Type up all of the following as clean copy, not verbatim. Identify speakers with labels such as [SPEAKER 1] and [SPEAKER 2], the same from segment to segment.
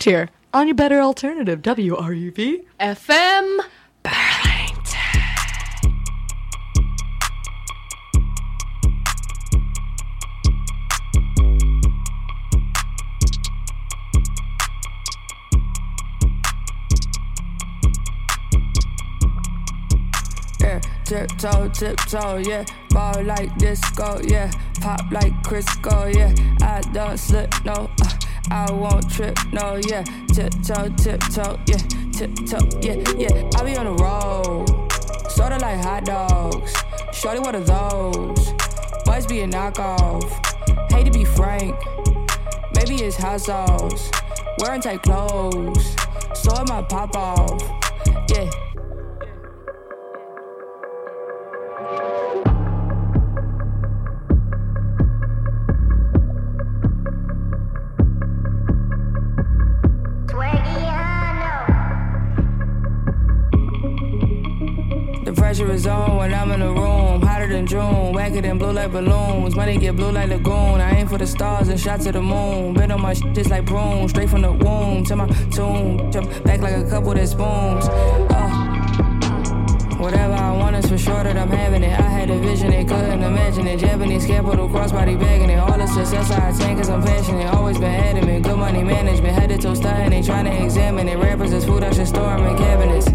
[SPEAKER 1] here on your better alternative, WRUV
[SPEAKER 2] FM
[SPEAKER 1] Burlington.
[SPEAKER 3] Yeah, tiptoe, yeah. Ball like disco, yeah. Pop like Crisco, yeah. I don't slip, no. I won't trip, no, yeah. Tiptoe, yeah. Tiptoe, yeah. I be on the road, sorta like hot dogs. Shorty, what are those? Boys be a knockoff. Hate to be frank, maybe it's hot sauce. Wearing tight clothes, so it might pop off, yeah. Pressure is on when I'm in the room. Hotter than June, wacker than blue like balloons. Money get blue like lagoon. I aim for the stars and shot to the moon. Been on my shit just like broom. Straight from the womb to my tomb. Jump back like a couple that spoons. Whatever I want is for sure that I'm having it. I had a vision, they couldn't imagine it. Japanese capital, crossbody bagging it. All the success I attain cause I'm passionate. Always been adamant. Good money management. Headed to starting, they trying to examine it. Rappers is food, I should store them in cabinets.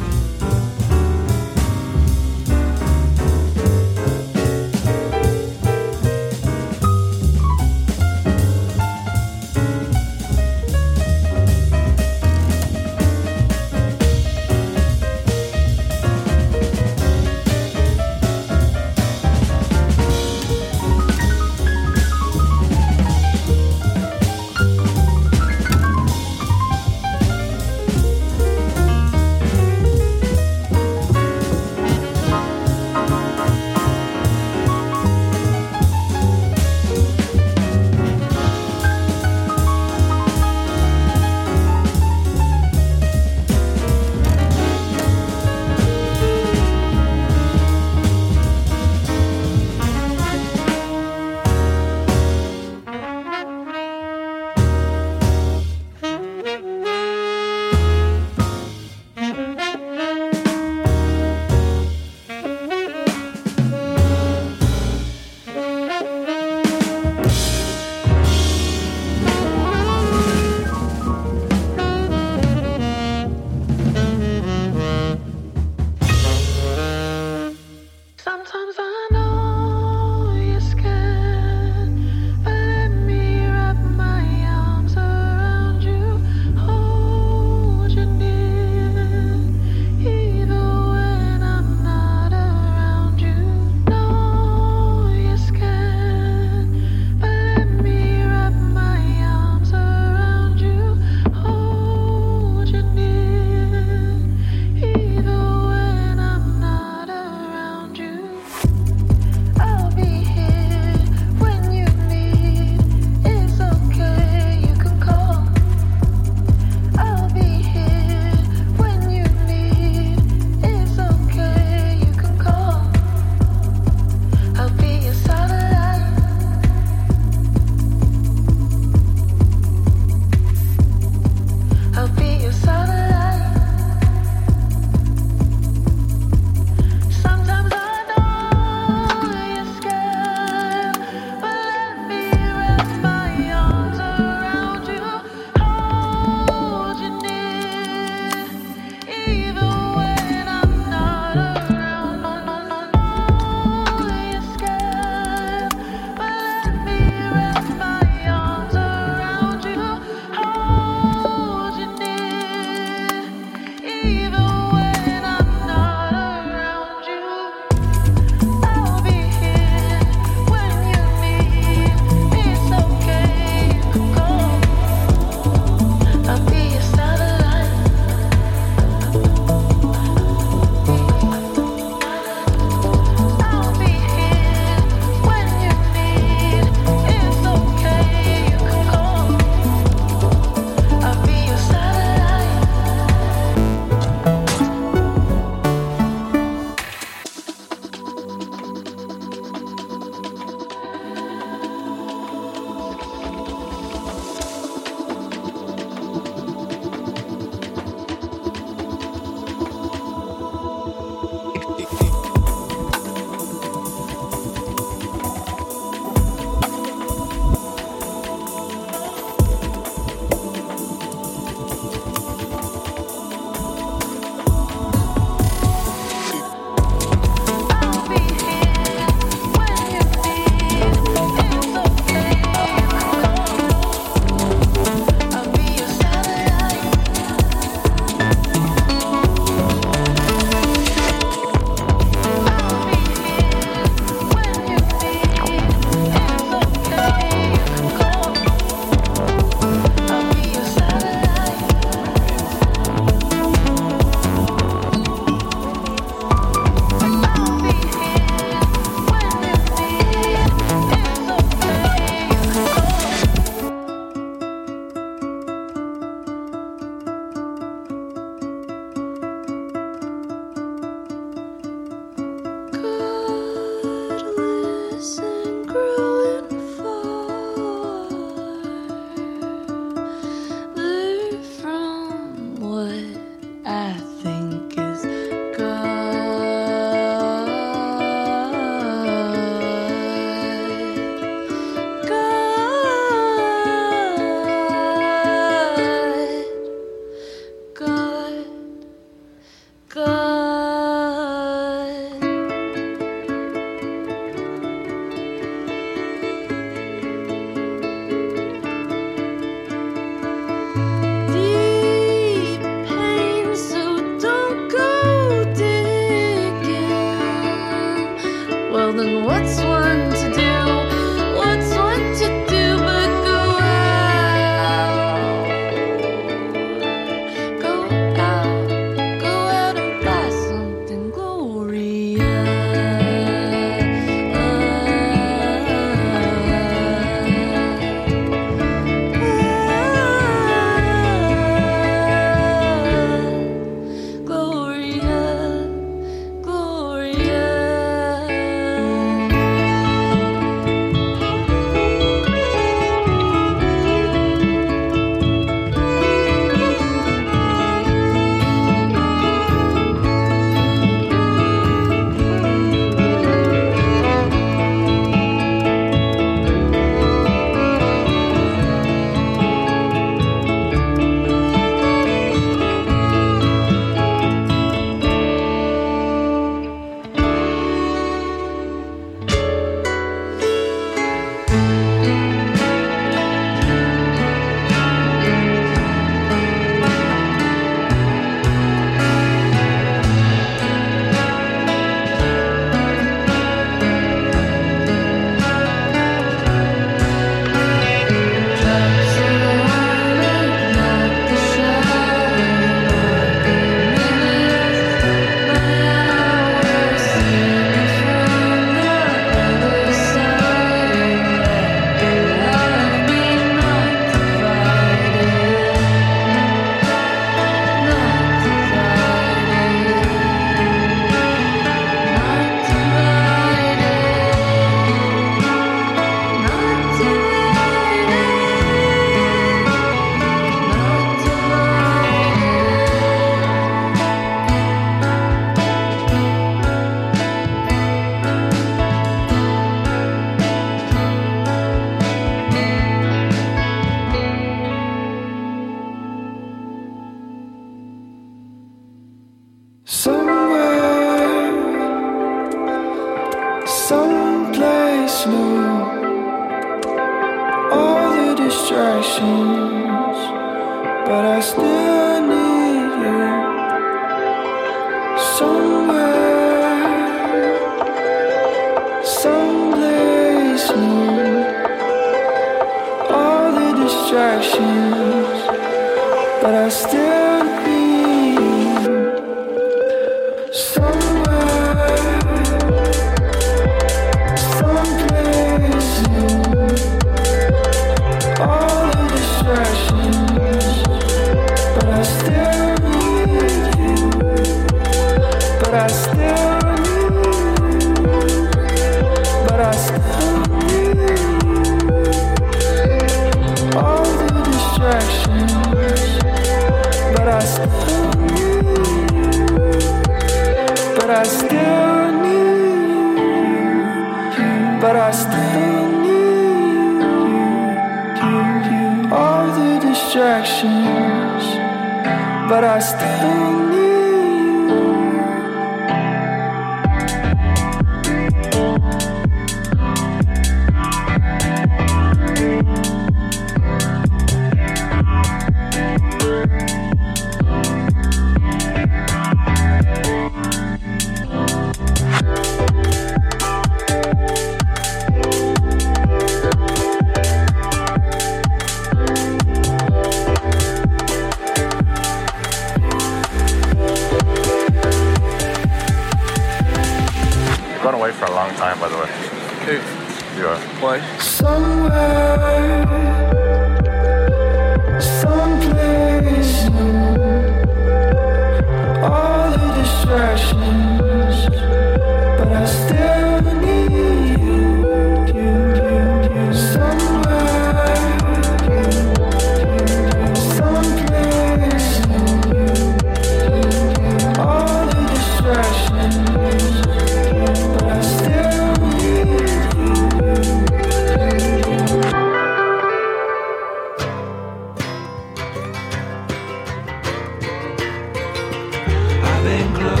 [SPEAKER 2] been close.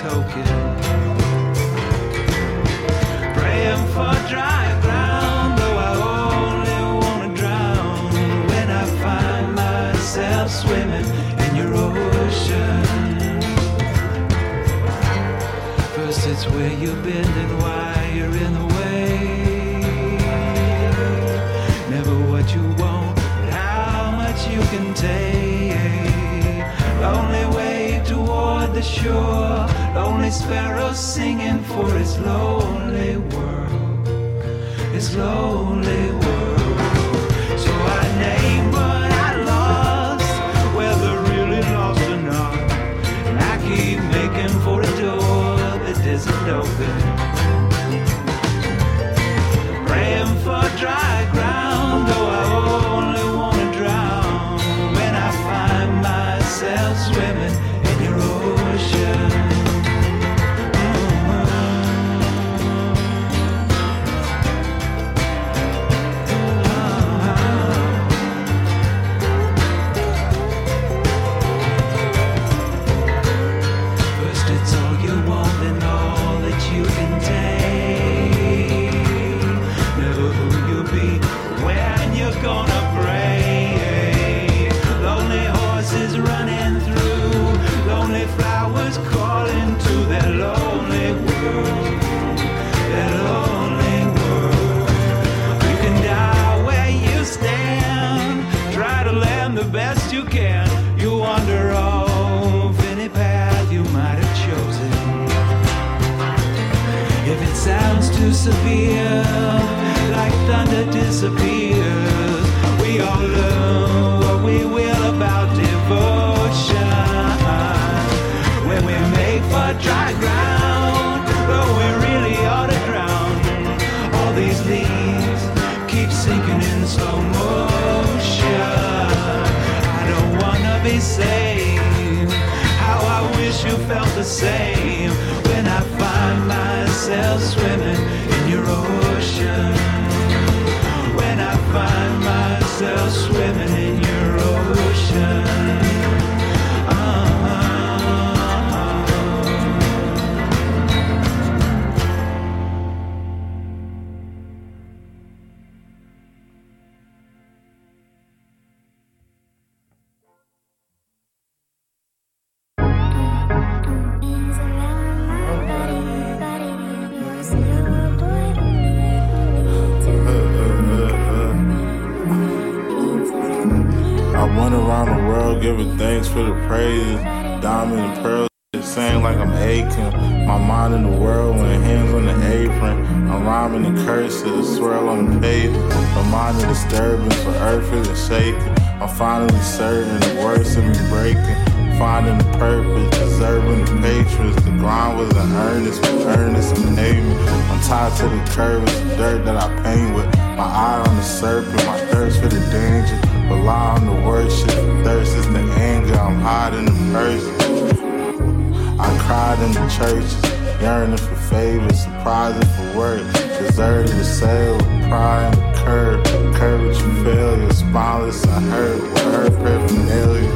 [SPEAKER 2] token. Praying for dry ground, though I only wanna drown when I find myself swimming in your ocean. First it's where you've been and why you're in the way. Never what you want, but how much you can take. Lonely wave toward the shore, lonely sparrow singing for its lonely world, its lonely world. So I name what I lost, whether really lost or not, and I keep making for a door that isn't open. Praying for dry ground, though I only wanna drown when I find myself swimming in your ocean. First it's all you want and all that you can take. Never who you'll be when you're gonna break. Lonely horses running through, lonely flowers calling to their lonely world, their lonely world. You can die where you stand, try to land the best you can. You wander off any path you might have chosen. If it sounds too severe, like thunder disappears, we all learn what we will about devotion. When we make for dry ground, though we really ought to drown. All these leaves keep sinking in slow motion. I don't wanna be saved. How I wish you felt the same when I find myself swimming in your ocean. When I find myself swimming in your ocean.
[SPEAKER 4] I went around the world giving thanks for the praises. Diamond and pearls, saying like I'm aching. My mind in the world when hands on the apron. I'm rhyming the curses, swirl on the pavement. My mind in disturbance for earth isn't shaking. I'm finally certain the worst of me breaking. Finding the purpose, deserving the patrons. The grind was an earnest, but earnest and payment. I'm tied to the curve, it's the dirt that I paint with. My eye on the serpent, my thirst for the danger. Rely on the worship, the thirst is the anger. I'm hiding the person. I cried in the churches, yearning for favors, surprising for work. Deserted to sail with pride and the courage for failure. Spineless, I heard with her paraphernalia.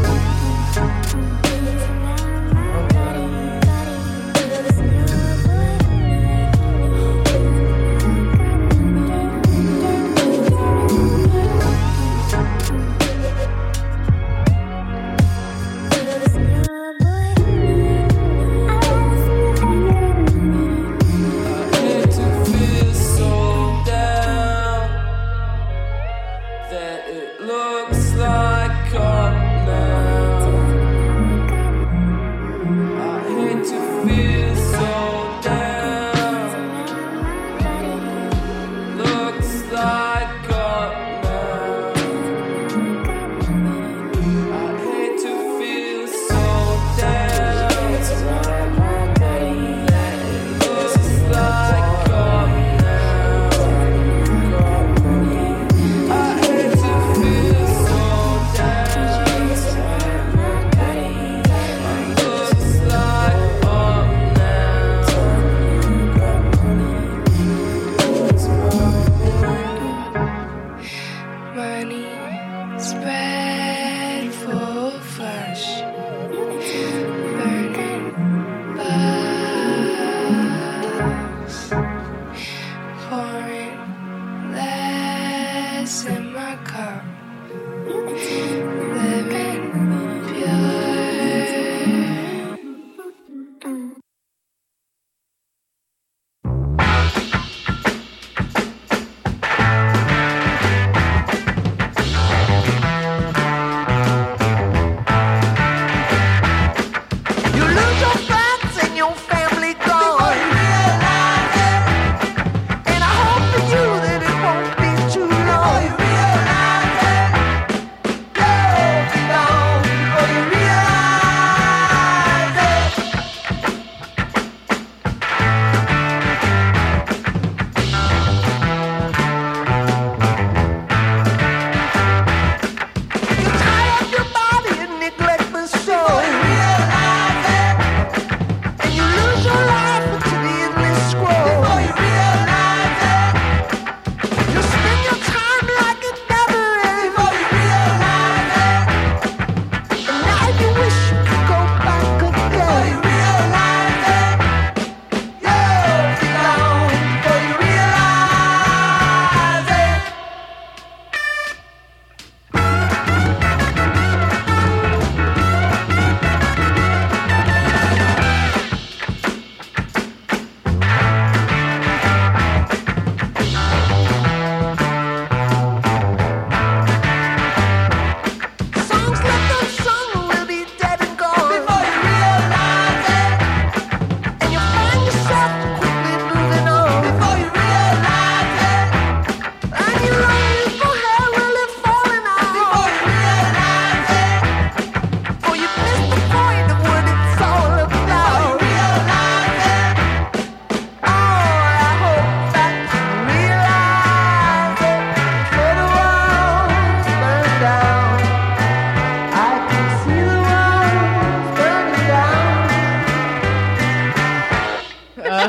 [SPEAKER 3] That it looks like up now.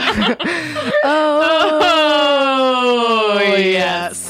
[SPEAKER 1] Oh, yes.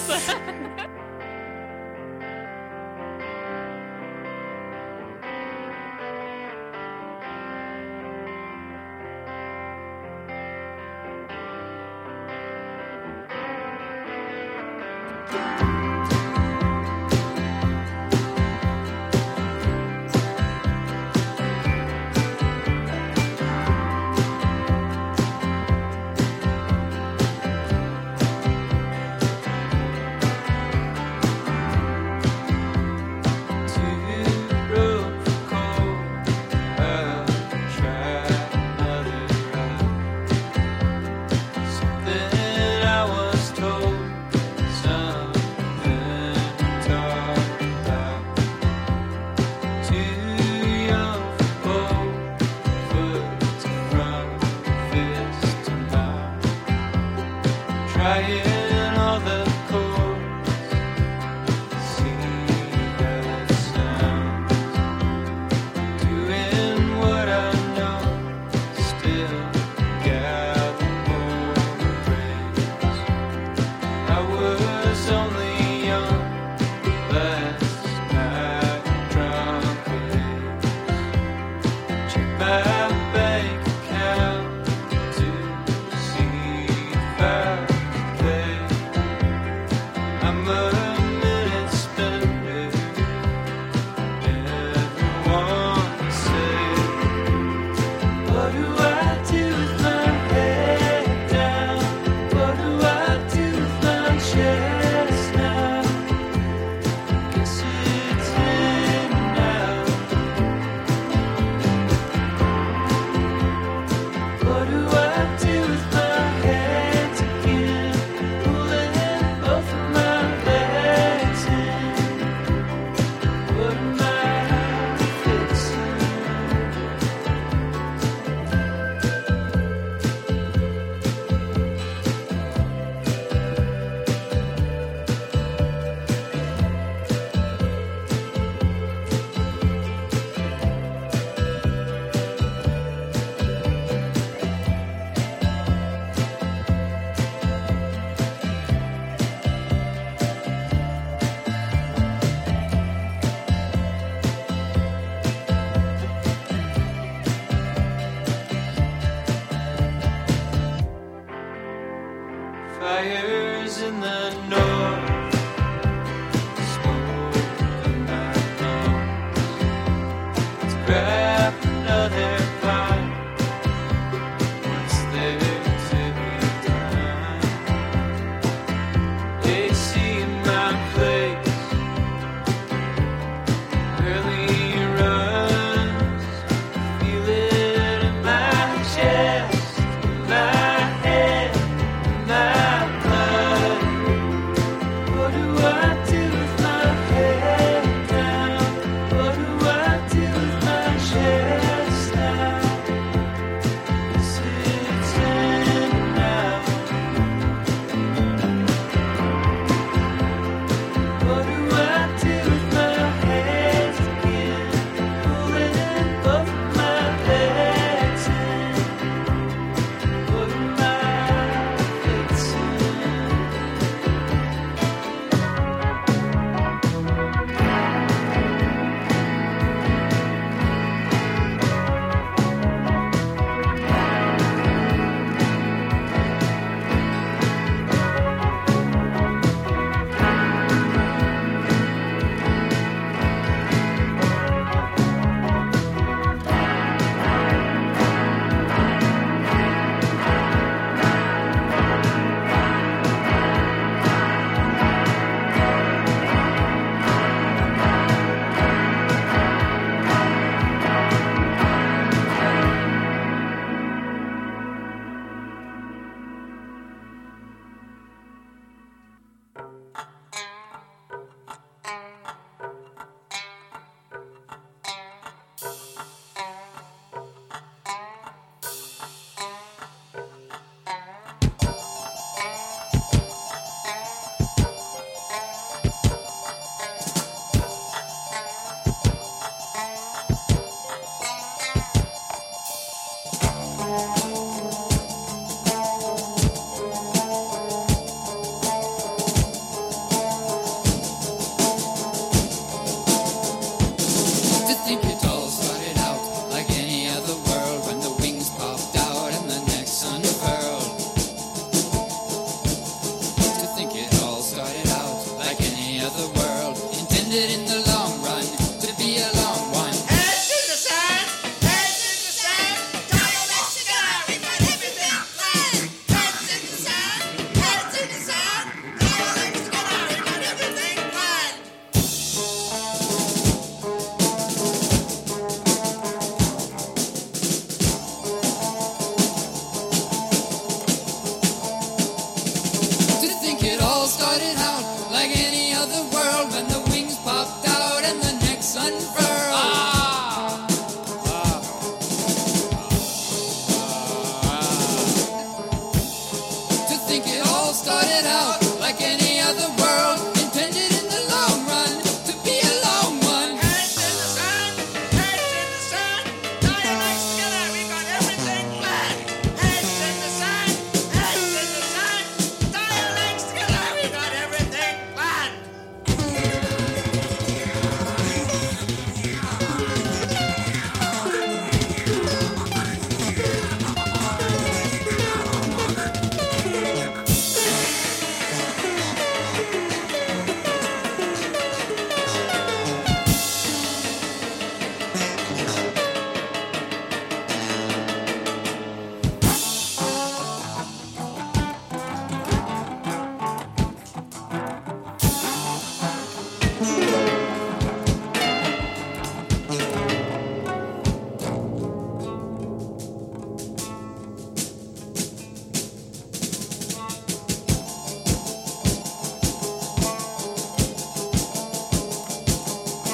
[SPEAKER 2] Trying all the chords, see that sound. Doing what I know, still gather more praise. I was only young last night, drunk with age. Check my bank account to see if I I'm a minute spender, never want to say. What do I do with my head down? What do I do with my chest now? Guess it's in now. What do I do with my hands again? Pulling both of my legs in. What am I fixing? Fires in the north, smoke in my lungs. Let's grab another bite. What's there to be done? AC in my place, early runs. Feel it in my chest, in my head, in my blood. What do I do with my head down? What do I do with my chest now? Is it in now? What do I do with my hands again? Pulling both of my legs in. What am I fixing?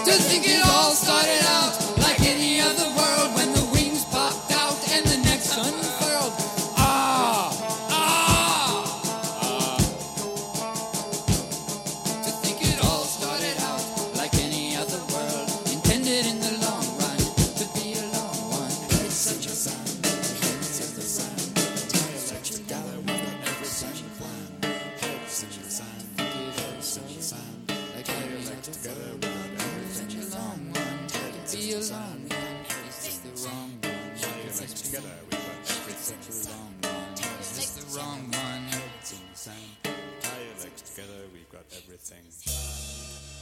[SPEAKER 5] To think it all started out like any other world when the wings popped out and the necks unfurled. Ah, ah, ah. To think it all started out like any other world, intended in the long run to be a long one. It's such a sound, it's such a sound, such a down every such a plan. It's such a sound, it's such a sound, like any other together without every such a long one. To be a long one, it's just the wrong one. It's together we've got it's such a long one. It's just the wrong one. It's insane. Tie your legs together, we've got everything.